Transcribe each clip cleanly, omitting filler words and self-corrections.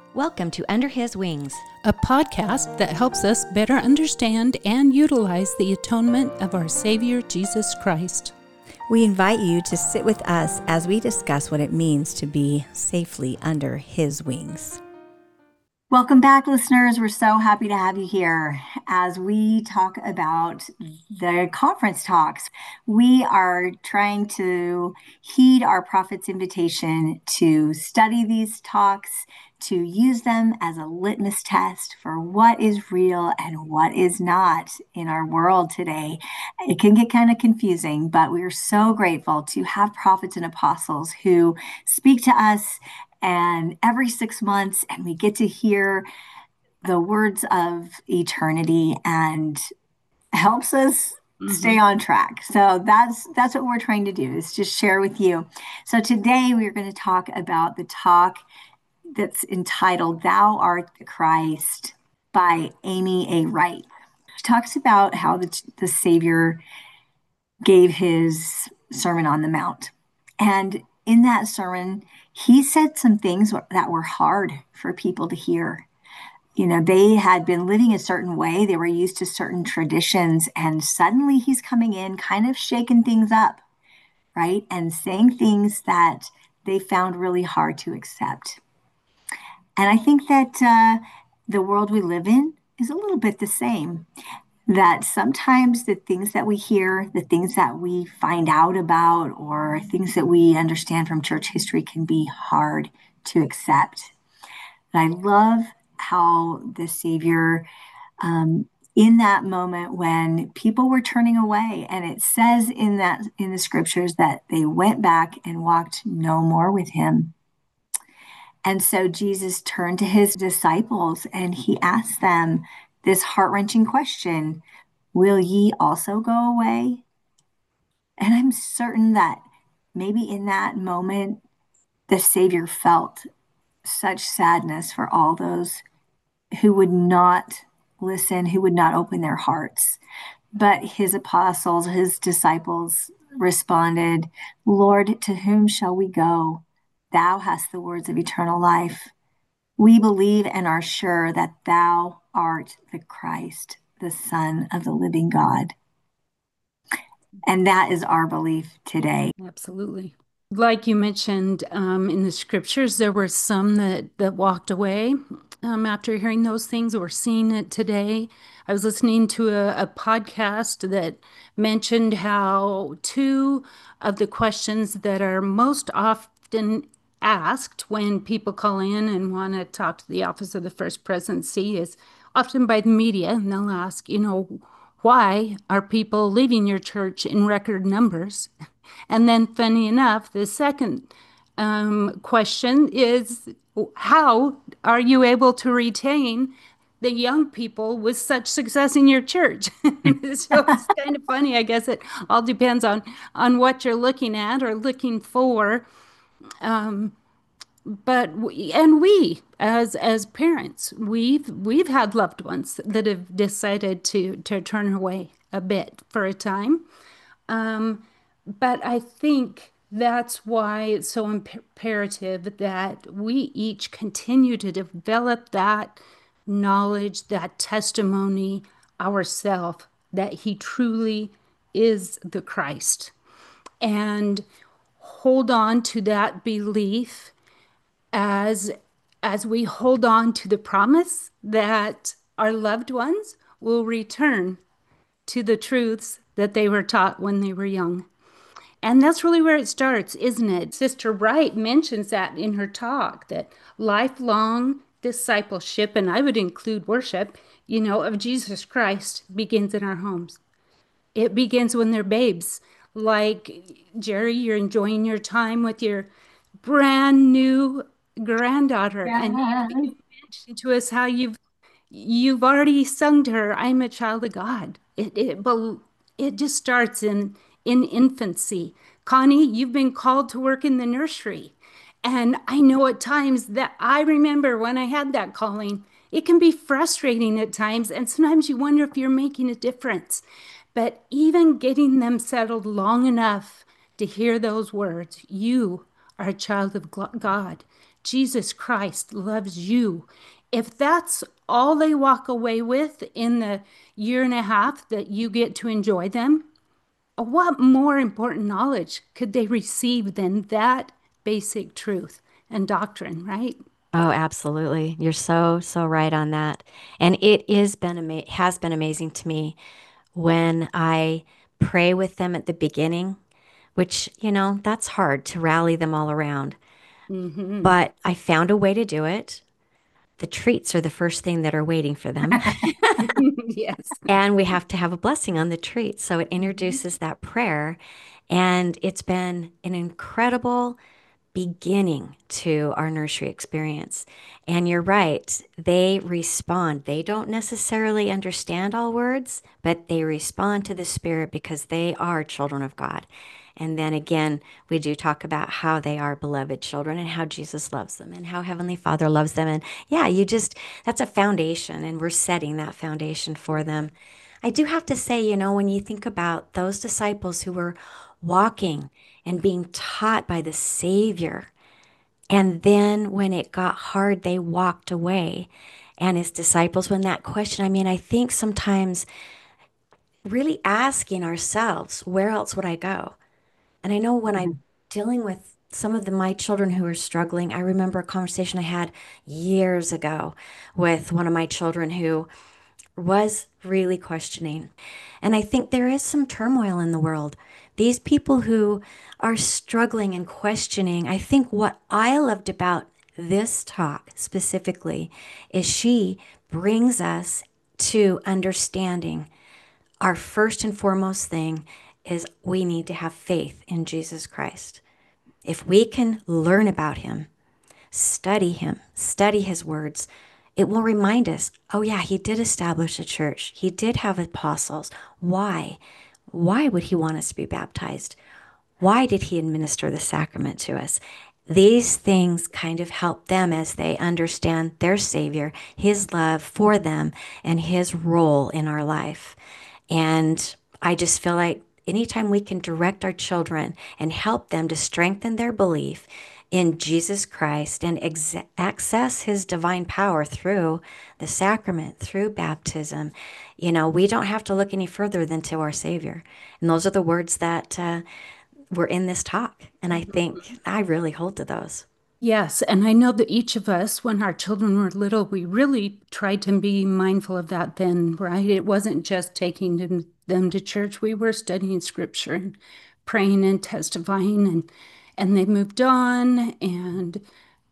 Welcome to Under His Wings, a podcast that helps us better understand and utilize the atonement of our Savior, Jesus Christ. We invite you to sit with us as we discuss what it means to be safely under His wings. Welcome back, listeners. We're so happy to have you here as we talk about the conference talks. We are trying to heed our prophet's invitation to study these talks, to use them as a litmus test for what is real and what is not in our world today. It can get kind of confusing, but we are so grateful to have prophets and apostles who speak to us and every 6 months, and we get to hear the words of eternity and helps us stay on track. So that's what we're trying to do, is just share with you. So today we're going to talk about the talk that's entitled "Thou Art the Christ" by Amy A. Wright. She talks about how the Savior gave his Sermon on the Mount. And in that sermon, he said some things that were hard for people to hear. You know, they had been living a certain way. They were used to certain traditions. And suddenly he's coming in, kind of shaking things up, right? And saying things that they found really hard to accept. And I think that the world we live in is a little bit the same. That sometimes the things that we hear, the things that we find out about, or things that we understand from church history can be hard to accept. And I love how the Savior, in that moment when people were turning away, and it says in the scriptures that they went back and walked no more with him. And so Jesus turned to his disciples and he asked them this heart-wrenching question: will ye also go away? And I'm certain that maybe in that moment, the Savior felt such sadness for all those who would not listen, who would not open their hearts. But his apostles, his disciples responded, "Lord, to whom shall we go? Thou hast the words of eternal life. We believe and are sure that thou art the Christ, the Son of the living God." And that is our belief today. Absolutely. Like you mentioned in the scriptures, there were some that walked away after hearing those things. We're seeing it today. I was listening to a podcast that mentioned how two of the questions that are most often asked when people call in and want to talk to the Office of the First Presidency is often by the media, and they'll ask, why are people leaving your church in record numbers? And then, funny enough, the second question is, how are you able to retain the young people with such success in your church? So it's kind of funny. I guess it all depends on what you're looking at or looking for. But we as parents, we've had loved ones that have decided to turn away a bit for a time. But I think that's why it's so imperative that we each continue to develop that knowledge, that testimony ourselves, that he truly is the Christ, and hold on to that belief as we hold on to the promise that our loved ones will return to the truths that they were taught when they were young. And that's really where it starts, isn't it? Sister Wright mentions that in her talk, that lifelong discipleship, and I would include worship, of Jesus Christ, begins in our homes. It begins when they're babes. Like, Jerry, you're enjoying your time with your brand new granddaughter. Yes. And you mentioned to us how you've already sung to her, "I'm a child of God." It just starts in infancy. Connie, you've been called to work in the nursery. And I know at times that I remember when I had that calling, it can be frustrating at times. And sometimes you wonder if you're making a difference. But even getting them settled long enough to hear those words, "You are a child of God," Jesus Christ loves you. If that's all they walk away with in the year and a half that you get to enjoy them, what more important knowledge could they receive than that basic truth and doctrine, right? Oh, absolutely. You're so, so right on that. And it is been has been amazing to me when I pray with them at the beginning, which, that's hard to rally them all around. Hmm. But I found a way to do it. The treats are the first thing that are waiting for them. Yes. And we have to have a blessing on the treats. So it Mhm. introduces that prayer. And it's been an incredible beginning to our nursery experience. And you're right, they respond. They don't necessarily understand all words, but they respond to the Spirit because they are children of God. And then again, we do talk about how they are beloved children and how Jesus loves them and how Heavenly Father loves them. And yeah, that's a foundation, and we're setting that foundation for them. I do have to say, when you think about those disciples who were walking and being taught by the Savior, and then when it got hard, they walked away. And his disciples, when that question, I mean, I think sometimes really asking ourselves, where else would I go? And I know when I'm Mhm. dealing with some of my children who are struggling, I remember a conversation I had years ago with one of my children who was really questioning. And I think there is some turmoil in the world. These people who are struggling and questioning, I think what I loved about this talk specifically is she brings us to understanding our first and foremost thing is we need to have faith in Jesus Christ. If we can learn about him, study his words, it will remind us, oh, yeah, he did establish a church. He did have apostles. Why? Why would he want us to be baptized? Why did he administer the sacrament to us? These things kind of help them as they understand their Savior, his love for them, and his role in our life. And I just feel like anytime we can direct our children and help them to strengthen their belief in Jesus Christ and access his divine power through the sacrament, through baptism, we don't have to look any further than to our Savior. And those are the words that were in this talk. And I think I really hold to those. Yes, and I know that each of us, when our children were little, we really tried to be mindful of that then, right? It wasn't just taking them to church. We were studying scripture and praying and testifying, and they moved on. And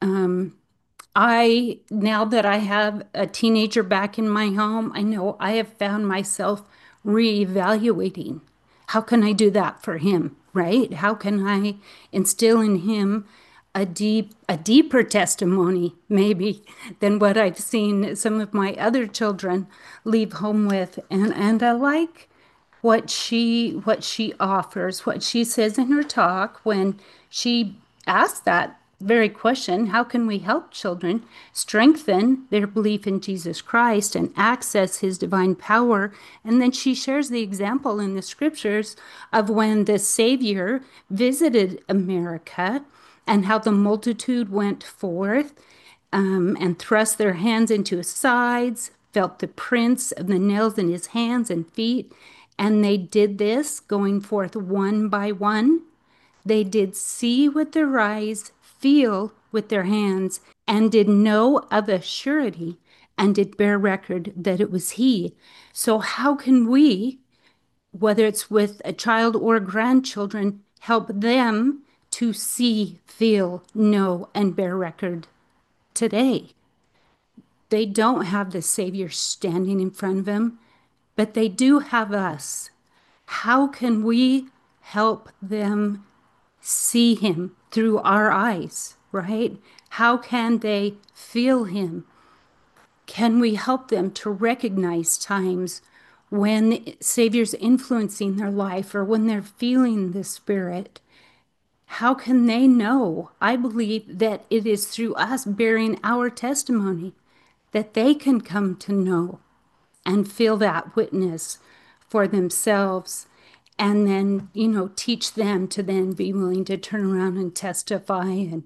now that I have a teenager back in my home, I know I have found myself reevaluating. How can I do that for him, right? How can I instill in him a deeper testimony, maybe, than what I've seen some of my other children leave home with? And I like what she offers, what she says in her talk when she asks that very question, how can we help children strengthen their belief in Jesus Christ and access his divine power? And then she shares the example in the scriptures of when the Savior visited America and how the multitude went forth and thrust their hands into his sides, felt the prints of the nails in his hands and feet. And they did this going forth one by one. They did see with their eyes, feel with their hands, and did know of a surety, and did bear record that it was he. So, how can we, whether it's with a child or grandchildren, help them to see, feel, know, and bear record today? They don't have the Savior standing in front of them, but they do have us. How can we help them see him through our eyes, right? How can they feel him? Can we help them to recognize times when the Savior's influencing their life or when they're feeling the Spirit? How can they know? I believe that it is through us bearing our testimony that they can come to know and feel that witness for themselves, and then teach them to then be willing to turn around and testify and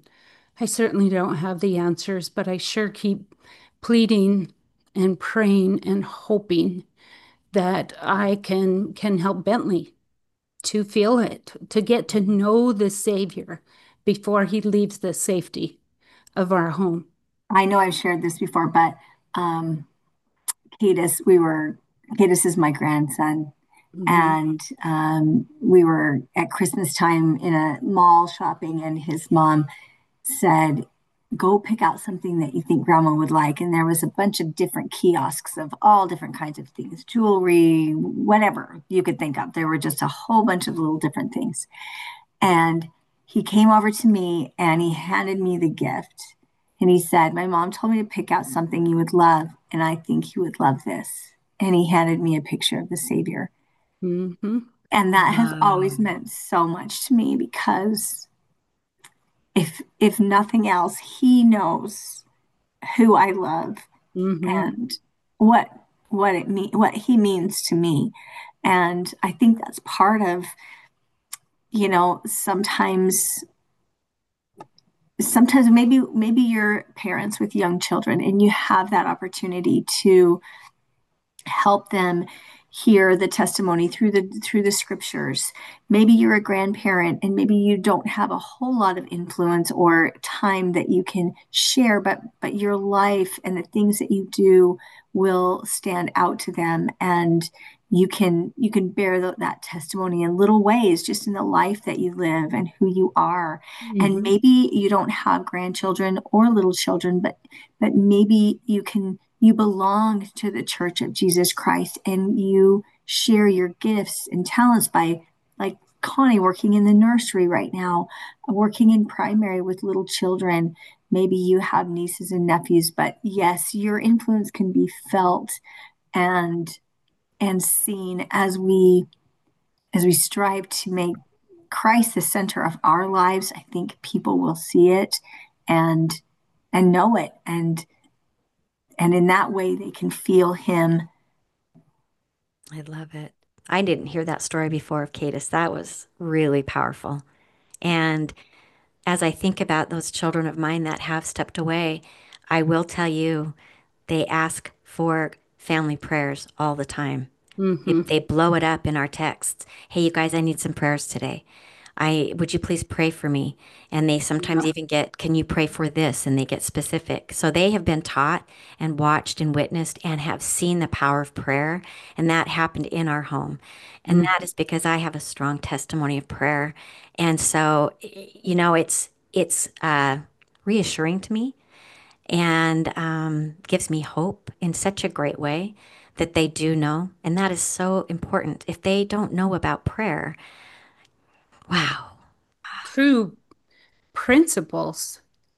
I certainly don't have the answers, but I sure keep pleading and praying and hoping that I can help Bentley to feel it, to get to know the Savior before he leaves the safety of our home. I know I've shared this before, but um, Cadus is my grandson, Mhm. and we were at Christmas time in a mall shopping, and his mom said, "Go pick out something that you think grandma would like." And there was a bunch of different kiosks of all different kinds of things, jewelry, whatever you could think of. There were just a whole bunch of little different things. And he came over to me and he handed me the gift. And he said, "My mom told me to pick out something you would love, and I think you would love this." And he handed me a picture of the Savior. Mhm. And that has always Wow. meant so much to me because if nothing else, he knows who I love Mhm. and what what he means to me. And I think that's part of, sometimes maybe you're parents with young children and you have that opportunity to help them hear the testimony through the scriptures. Maybe you're a grandparent and maybe you don't have a whole lot of influence or time that you can share, but your life and the things that you do will stand out to them, and you can bear that testimony in little ways, just in the life that you live and who you are. And Mhm. maybe you don't have grandchildren or little children, but maybe you belong to the Church of Jesus Christ, and you share your gifts and talents by, like Connie, working in the nursery right now, working in primary with little children. Maybe you have nieces and nephews, but yes, your influence can be felt and seen as we strive to make Christ the center of our lives. I think people will see it and know it, and in that way they can feel him. I love it. I didn't hear that story before of Cadus. That was really powerful. And as I think about those children of mine that have stepped away, I will tell you, they ask for family prayers all the time. Mhm. They blow it up in our texts. Hey, you guys, I need some prayers today. Would you please pray for me? And they sometimes Yeah. even get, can you pray for this? And they get specific. So they have been taught and watched and witnessed and have seen the power of prayer. And that happened in our home. And that Mhm. is because I have a strong testimony of prayer. And so, it's reassuring to me and gives me hope in such a great way that they do know. And that is so important. If they don't know about prayer, wow. True principles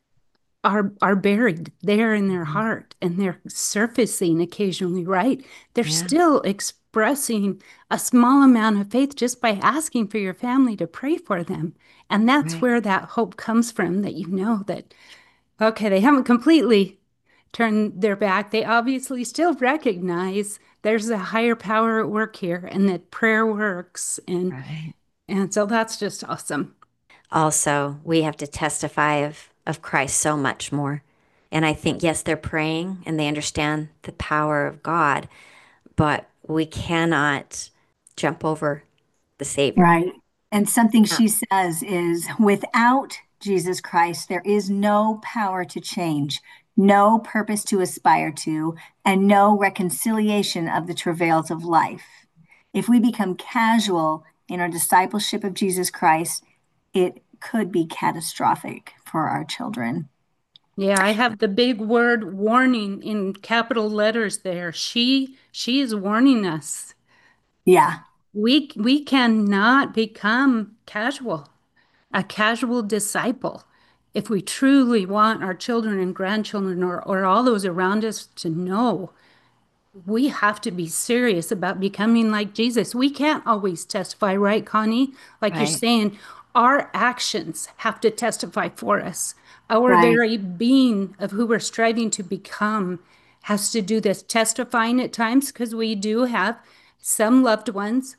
are buried there in their Mhm. heart and they're surfacing occasionally, right? They're Yeah, still expressing a small amount of faith just by asking for your family to pray for them. And that's right. where that hope comes from, that you know that, okay, they haven't completely turned their back. They obviously still recognize there's a higher power at work here and that prayer works. Right. And so that's just awesome. Also, we have to testify of Christ so much more. And I think, yes, they're praying and they understand the power of God, but we cannot jump over the Savior. Right. And something Uh, she says is, without Jesus Christ, there is no power to change, no purpose to aspire to, and no reconciliation of the travails of life. If we become casual in our discipleship of Jesus Christ, it could be catastrophic for our children. Yeah, I have the big word warning in capital letters there. She is warning us. Yeah. We cannot become casual, a casual disciple. If we truly want our children and grandchildren or all those around us to know, we have to be serious about becoming like Jesus. We can't always testify, right, Connie? Like you're right. saying, our actions have to testify for us. Our Right. very being of who we're striving to become has to do this testifying at times because we do have some loved ones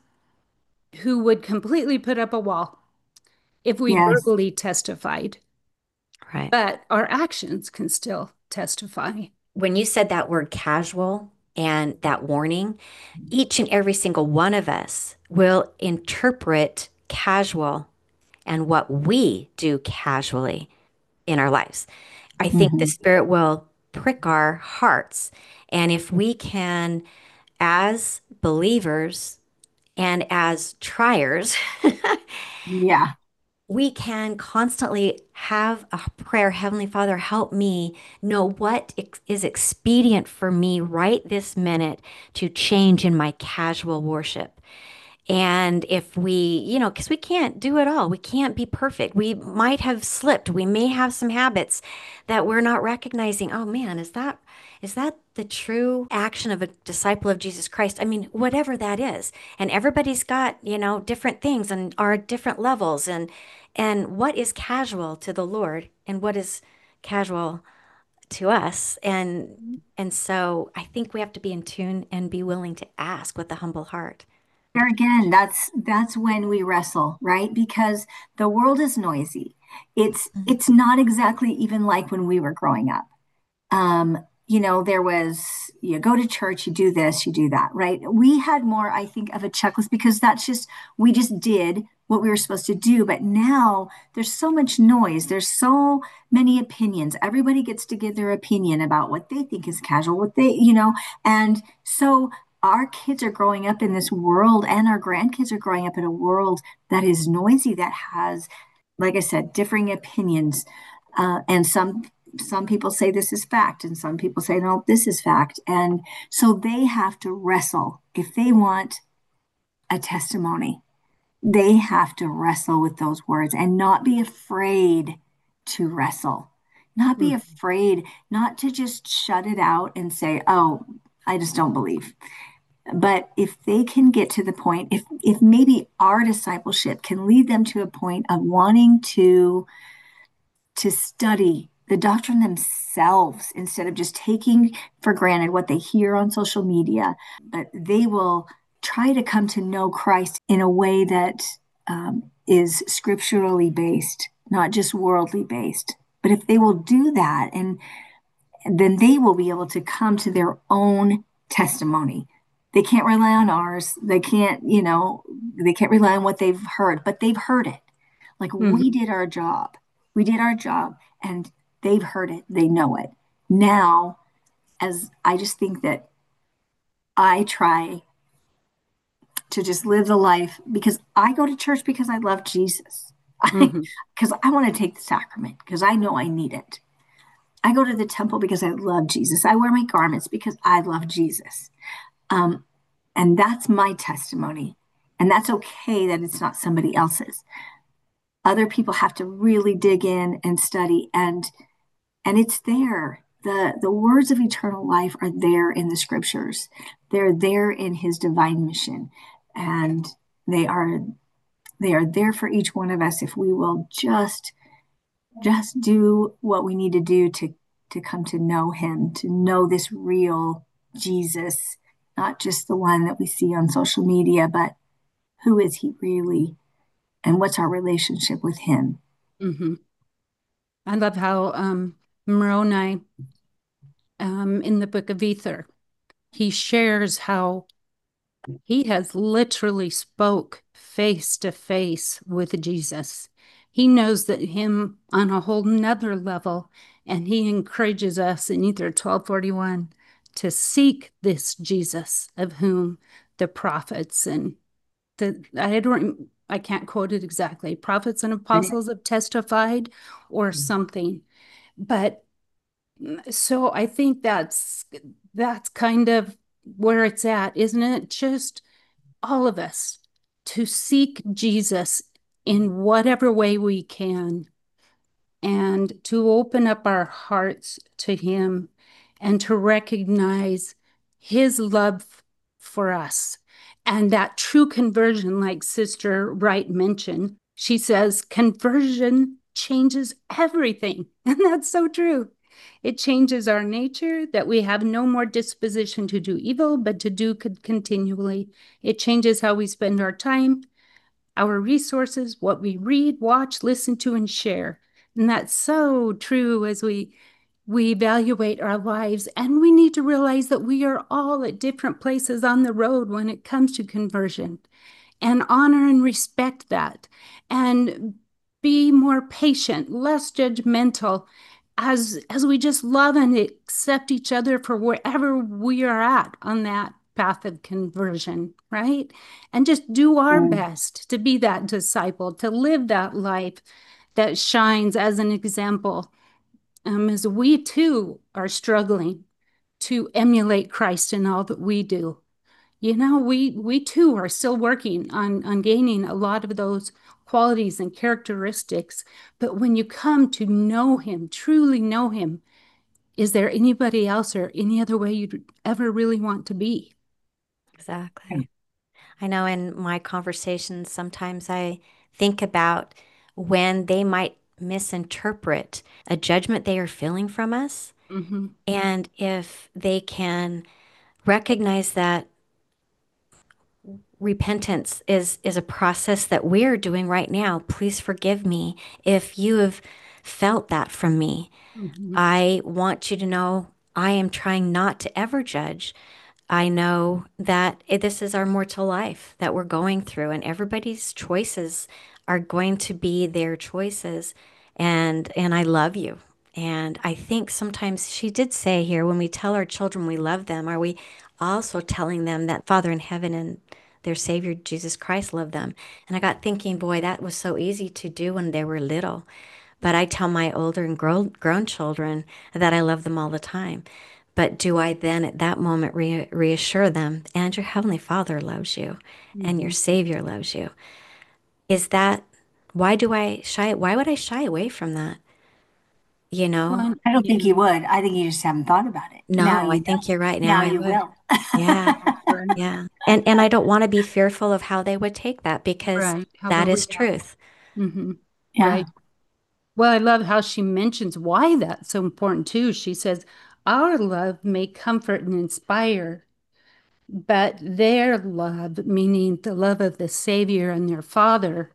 who would completely put up a wall if we Yes. verbally testified. Right. but our actions can still testify. When you said that word casual and that warning, each and every single one of us will interpret casual and what we do casually in our lives. I think the Mhm. Spirit will prick our hearts. And if we can, as believers and as triers, Yeah. we can constantly have a prayer, Heavenly Father, help me know what is expedient for me right this minute to change in my casual worship. And if we, because we can't do it all, we can't be perfect. We might have slipped. We may have some habits that we're not recognizing. Oh man, is that the true action of a disciple of Jesus Christ? I mean, whatever that is. And everybody's got, different things and are at different levels. And what is casual to the Lord and what is casual to us? And so I think we have to be in tune and be willing to ask with a humble heart. There again, that's when we wrestle, right? Because the world is noisy. It's not exactly even like when we were growing up. There was, you go to church, you do this, you do that, right? We had more, I think, of a checklist because we just did what we were supposed to do. But now there's so much noise, there's so many opinions. Everybody gets to give their opinion about what they think is casual, and so our kids are growing up in this world, and our grandkids are growing up in a world that is noisy, that has, like I said, differing opinions. And some people say this is fact, and some people say no, this is fact. And so they have to wrestle if they want a testimony. They have to wrestle with those words and not be afraid to wrestle, not be Mm. afraid, not to just shut it out and say, oh, I just don't believe. But if they can get to the point, if maybe our discipleship can lead them to a point of wanting to study the doctrine themselves instead of just taking for granted what they hear on social media, but they will try to come to know Christ in a way that is scripturally based, not just worldly based. But if they will do that, and then they will be able to come to their own testimony. They can't rely on ours. They can't rely on what they've heard, but they've heard it. Like we Mhm. did our job. We did our job and they've heard it. They know it. Now, as I just think that I try to just live the life because I go to church because I love Jesus. Mhm. Because I want to take the sacrament because I know I need it. I go to the temple because I love Jesus. I wear my garments because I love Jesus. Um, and that's my testimony. And that's okay that it's not somebody else's. Other people have to really dig in and study, and it's there. The words of eternal life are there in the scriptures. They're there in his divine mission. And they are they are there for each one of us if we will just do what we need to do to come to know him, to know this real Jesus, not just the one that we see on social media, but who is he really and what's our relationship with him. Mhm. I love how Moroni in the book of Ether, he shares how he has literally spoke face to face with Jesus. He knows that him on a whole nother level, and he encourages us in Ether 1241 to seek this Jesus of whom the prophets and I can't quote it exactly, prophets and apostles have testified or something. But so I think that's kind of where it's at, isn't it? Just all of us to seek Jesus in whatever way we can and to open up our hearts to Him and to recognize His love for us. And that true conversion, like Sister Wright mentioned, she says, conversion changes everything. And that's so true. It changes our nature, that we have no more disposition to do evil, but to do continually. It changes how we spend our time, our resources, what we read, watch, listen to, and share. And that's so true as we evaluate our lives, and we need to realize that we are all at different places on the road when it comes to conversion, and honor and respect that, and be more patient, less judgmental, as we just love and accept each other for wherever we are at on that path of conversion, right? And just do our Mm. best to be that disciple, to live that life that shines as an example, as we too are struggling to emulate Christ in all that we do. We too are still working on gaining a lot of those qualities and characteristics. But when you come to know him, truly know him, is there anybody else or any other way you'd ever really want to be? Exactly. I know in my conversations, sometimes I think about when they might misinterpret a judgment they are feeling from us. Mm-hmm. And if they can recognize that repentance is a process that we're doing right now. Please forgive me if you have felt that from me. Mm-hmm. I want you to know I am trying not to ever judge. I know that this is our mortal life that we're going through, and everybody's choices are going to be their choices. And I love you. And I think sometimes she did say here, when we tell our children we love them, are we also telling them that Father in heaven and their Savior Jesus Christ love them? And I got thinking, boy, that was so easy to do when they were little. But I tell my older and grown children that I love them all the time. But do I then at that moment reassure them, and your Heavenly Father loves you, and your Mm-hmm. Savior loves you? Is that, why would I shy away from that? You know? Well, I don't think yeah, you would. I think you just haven't thought about it. Now No, I you know. think you're right. Now Now I you would. will. Yeah, right, yeah. And I don't want to be fearful of how they would take that because right. How that they'll is react. truth. Mm-hmm. Yeah. Right. Well, I love how she mentions why that's so important too. She says, our love may comfort and inspire, but their love, meaning the love of the Savior and their Father,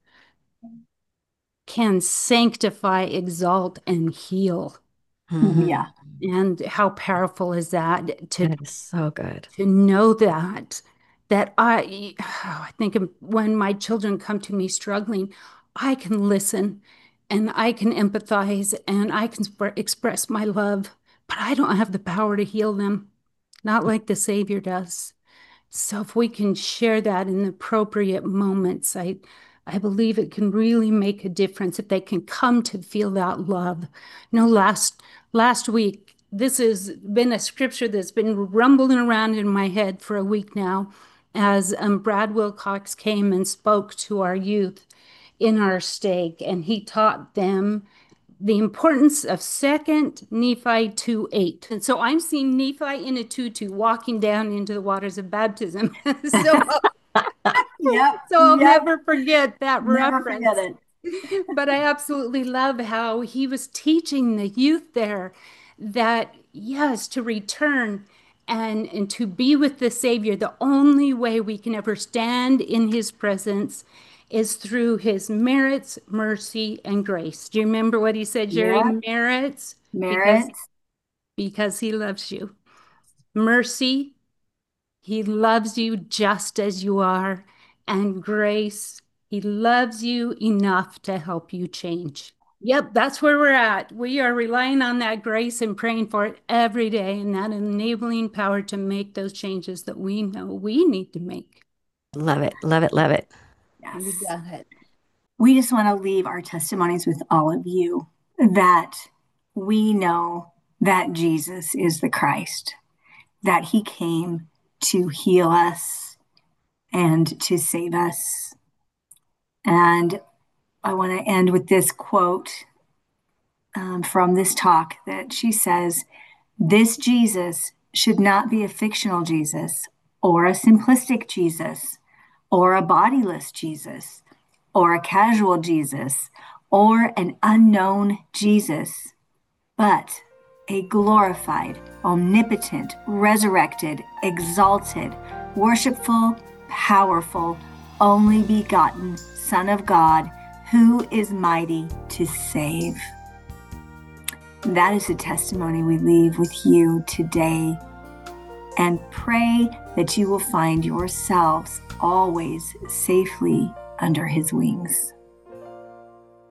can sanctify, exalt, and heal. Hmm. Yeah. And how powerful is that That is so good. to know that I think when my children come to me struggling, I can listen and I can empathize and I can express my love, but I don't have the power to heal them, not like the Savior does. So if we can share that in the appropriate moments, I believe it can really make a difference if they can come to feel that love. Last week, this has been a scripture that's been rumbling around in my head for a week now, as Brad Wilcox came and spoke to our youth in our stake, and he taught them the importance of Second Nephi 2:8. And so I'm seeing Nephi in a tutu walking down into the waters of baptism. so, Yep. so I'll Yep. never forget that Never forget reference. it. But I absolutely love how he was teaching the youth there that, yes, to return and to be with the Savior, the only way we can ever stand in his presence is through his merits, mercy, and grace. Do you remember what he said, Jerry? Yep. Merits Merits. because he loves you. Mercy, he loves you just as you are. And grace, he loves you enough to help you change. Yep, that's where we're at. We are relying on that grace and praying for it every day and that enabling power to make those changes that we know we need to make. Love it. Love it. Love it. You Yes. got it. We just want to leave our testimonies with all of you that we know that Jesus is the Christ, that he came to heal us and to save us. And I want to end with this quote from this talk that she says, this Jesus should not be a fictional Jesus or a simplistic Jesus or a bodiless Jesus or a casual Jesus or an unknown Jesus, but a glorified, omnipotent, resurrected, exalted, worshipful, powerful, only begotten Son of God who is mighty to save. That is the testimony we leave with you today, and pray that you will find yourselves always safely under his wings.